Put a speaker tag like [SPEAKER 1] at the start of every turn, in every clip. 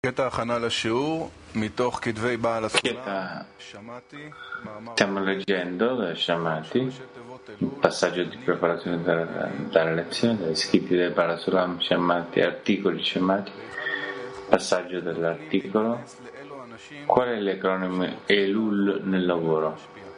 [SPEAKER 1] קטע הכנה לשיעור מתוך כתבי בעל הסולם.
[SPEAKER 2] Stiamo leggendo da Shamati il passaggio di preparazione dalla lezione, dai scritti del Parasulam Shamati, articoli Shamati, passaggio dell'articolo. Qual è l'acronimo Elul nel lavoro?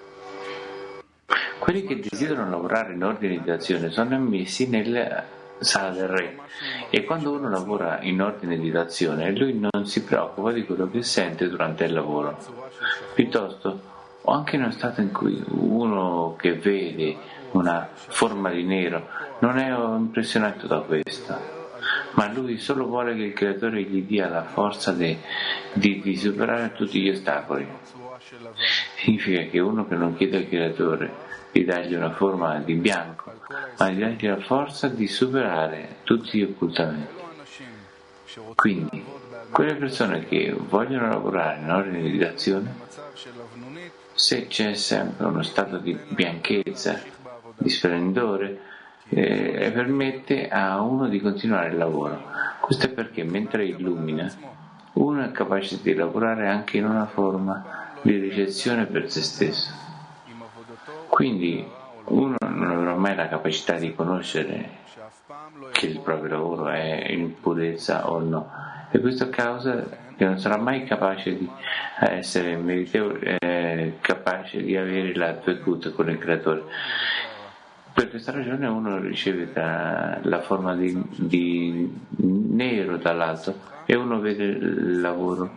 [SPEAKER 2] Quelli che desiderano lavorare in ordine di azione sono ammessi nella sala del re, e quando uno lavora in ordine di azione lui non si preoccupa di quello che sente durante il lavoro. Piuttosto, o anche in uno stato in cui uno che vede una forma di nero non è impressionato da questa, ma lui solo vuole che il creatore gli dia la forza di superare tutti gli ostacoli. Significa che uno che non chiede al creatore di dargli una forma di bianco, ma di dargli la forza di superare tutti gli occultamenti. Quindi, quelle persone che vogliono lavorare in ordine di azione, se c'è sempre uno stato di bianchezza, di splendore, permette a uno di continuare il lavoro. Questo è perché mentre illumina, uno è capace di lavorare anche in una forma di ricezione per se stesso. Quindi uno non avrà mai la capacità di conoscere che il proprio lavoro è in purezza o no, e questo causa che non sarà mai capace di essere meritevole, capace di avere la dvekut con il creatore. Per questa ragione uno riceve la forma di nero dall'alto e uno vede il lavoro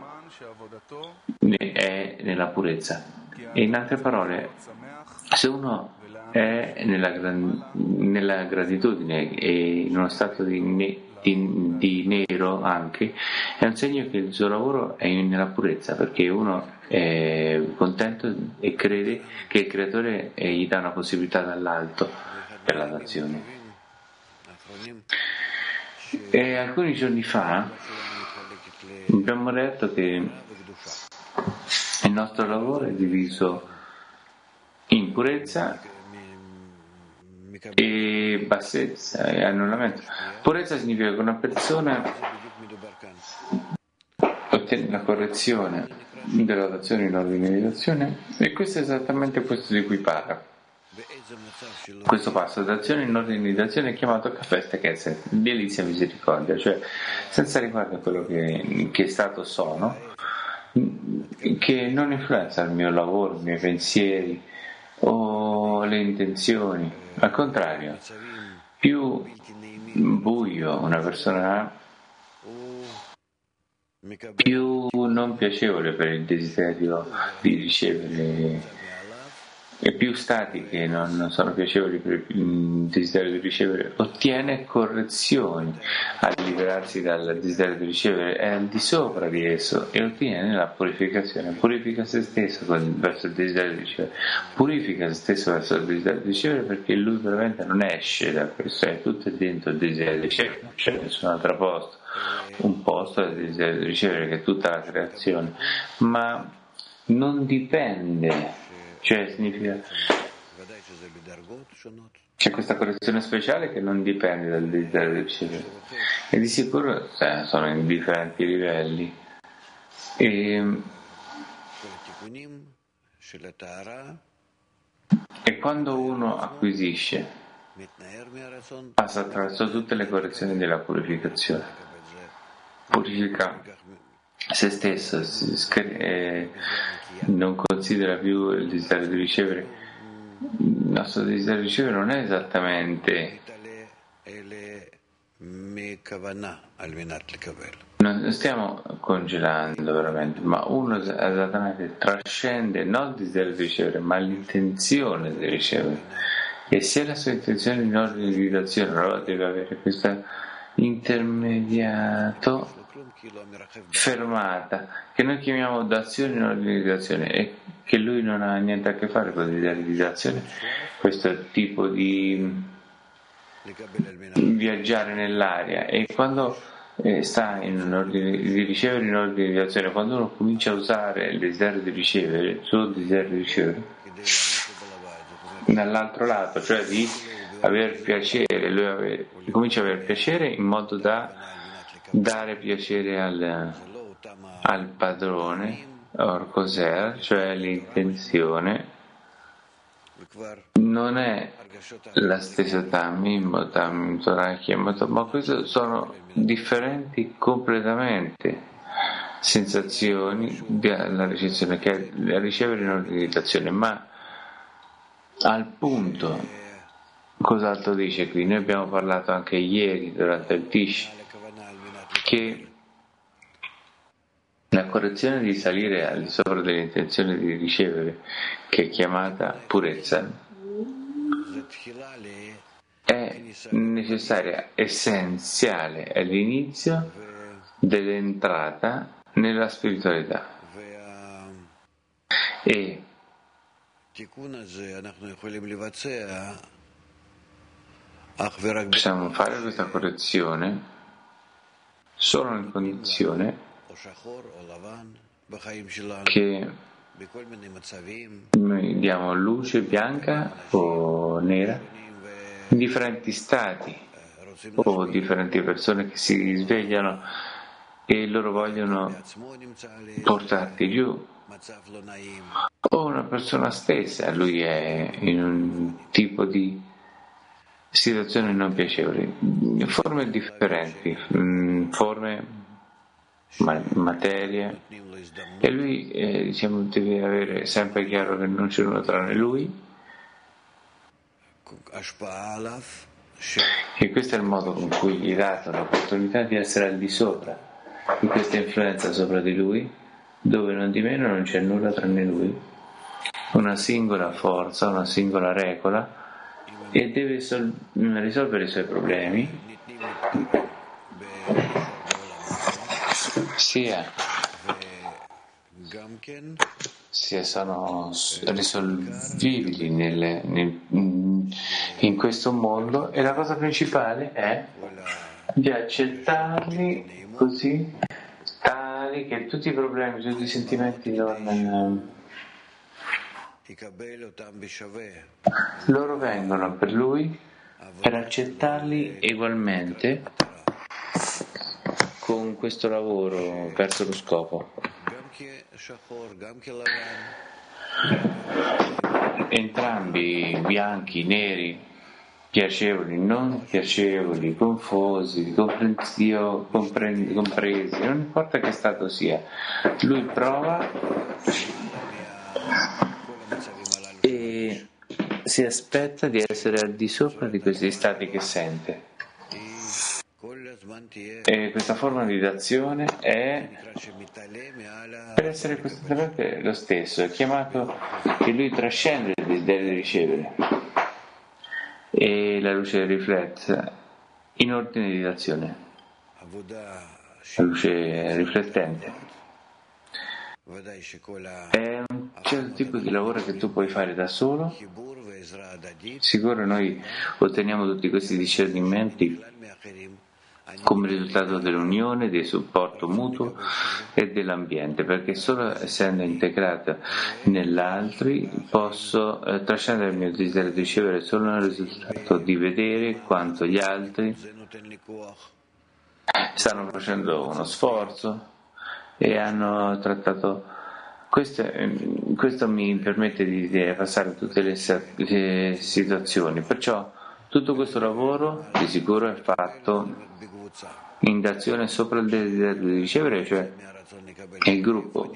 [SPEAKER 2] è nella purezza. E in altre parole, se uno è nella gratitudine e in uno stato di nero anche, è un segno che il suo lavoro è nella purezza, perché uno è contento e crede che il creatore gli dà una possibilità dall'alto per la nazione. E alcuni giorni fa abbiamo detto che il nostro lavoro è diviso in purezza e bassezza e annullamento. Purezza significa che una persona ottiene la correzione della dazione in ordine di azione, e questo è esattamente questo di cui parla. Questo passo d'azione in ordine di azione è chiamato Kafesta Kesed, delizia misericordia, cioè senza riguardo a quello che stato sono, che non influenza il mio lavoro, i miei pensieri o le intenzioni. Al contrario, più buio una persona ha, più non piacevole per il desiderio di ricevere, e più stati che non sono piacevoli per il desiderio di ricevere, ottiene correzioni al liberarsi dal desiderio di ricevere, è al di sopra di esso e ottiene la purificazione. Purifica se stesso verso il desiderio di ricevere, purifica se stesso verso il desiderio di ricevere, perché lui veramente non esce da questo, è tutto dentro il desiderio di ricevere, non c'è nessun altro posto, un posto del desiderio di ricevere che è tutta la creazione, ma non dipende. Cioè significa c'è questa correzione speciale che non dipende dal desiderio di ricevere, e di sicuro sono in differenti livelli, e quando uno acquisisce passa attraverso tutte le correzioni della purificazione, purifica se stesso, non considera più il desiderio di ricevere. Il nostro desiderio di ricevere non è esattamente, non stiamo congelando veramente, ma uno esattamente trascende non il desiderio di ricevere, ma l'intenzione di ricevere, e se la sua intenzione in ordine di azione allora deve avere questo intermediato fermata, che noi chiamiamo d'azione in ordine di azione, e che lui non ha niente a che fare con il desiderio di azione, questo tipo di viaggiare nell'aria. E quando sta in ordine di ricevere in ordine di azione, quando uno comincia a usare il desiderio di ricevere, il suo desiderio di ricevere dall'altro lato, cioè di aver piacere, lui comincia a avere piacere in modo da dare piacere al padrone Orcoser, cioè l'intenzione, non è la stessa Tamim, Tamim, Torachia, ma queste sono differenti completamente sensazioni della ricezione, che è ricevere in organizzazione, ma al punto, cos'altro dice qui? Noi abbiamo parlato anche ieri durante il Tish che la correzione di salire al di sopra dell'intenzione di ricevere, che è chiamata purezza, è necessaria, essenziale all'inizio dell'entrata nella spiritualità. E possiamo fare questa correzione solo in condizione che noi diamo luce bianca o nera in differenti stati o differenti persone che si svegliano e loro vogliono portarti giù, o una persona stessa, lui è in un tipo di situazioni non piacevoli, forme differenti, forme, materie, e lui diciamo deve avere sempre chiaro che non c'è nulla tranne lui, e questo è il modo con cui gli date l'opportunità di essere al di sopra di questa influenza sopra di lui, dove non di meno non c'è nulla tranne lui, una singola forza, una singola regola, e deve risolvere i suoi problemi sia sono risolvibili in questo mondo, e la cosa principale è di accettarli così, tali che tutti i problemi, tutti i sentimenti loro vengono per lui per accettarli ugualmente con questo lavoro verso lo scopo. Entrambi, bianchi, neri, piacevoli, non piacevoli, confusi, compresi, non importa che stato sia, lui prova e si aspetta di essere al di sopra di questi stati che sente. E questa forma di d'azione è per essere costantemente lo stesso, è chiamato che lui trascende il desiderio di ricevere e la luce riflette in ordine di d'azione, la luce riflettente è un certo tipo di lavoro che tu puoi fare da solo. Sicuro noi otteniamo tutti questi discernimenti come risultato dell'unione, del supporto mutuo e dell'ambiente, perché solo essendo integrato nell'altri posso trascendere il mio desiderio di ricevere solo nel risultato di vedere quanto gli altri stanno facendo uno sforzo e hanno trattato. Questo mi permette di passare tutte le situazioni, perciò tutto questo lavoro di sicuro è fatto in d'azione sopra il desiderio di ricevere, cioè il gruppo.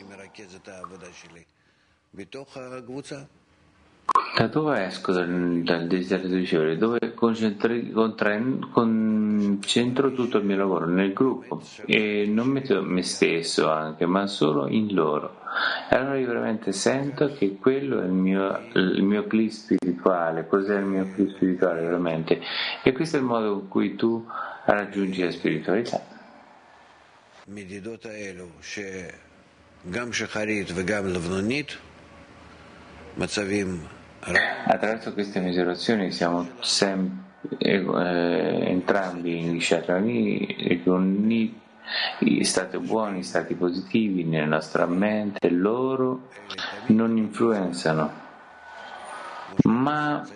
[SPEAKER 2] Da dove esco dal desiderio di ricevere? Dove concentro tutto il mio lavoro? Nel gruppo, e non metto me stesso anche, ma solo in loro. E allora io veramente sento che quello è il mio cli spirituale. Cos'è il mio cli spirituale veramente? E questo è il modo in cui tu raggiungi la spiritualità. Attraverso queste misurazioni siamo entrambi in Shahrani uniti, stati buoni, stati positivi nella nostra mente. Loro non influenzano, ma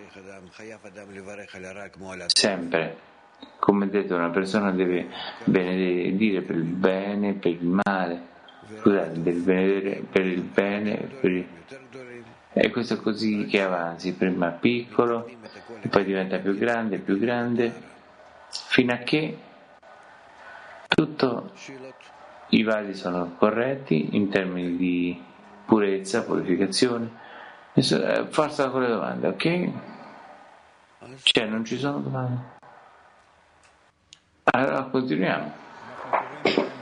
[SPEAKER 2] sempre, come detto, una persona deve benedire per il bene e per il male, scusate, per il bene, e questo è così che avanzi, prima piccolo e poi diventa più grande, fino a che tutti i vasi sono corretti in termini di purezza, purificazione. Forza con le domande, ok? Cioè, non ci sono domande? Allora continuiamo.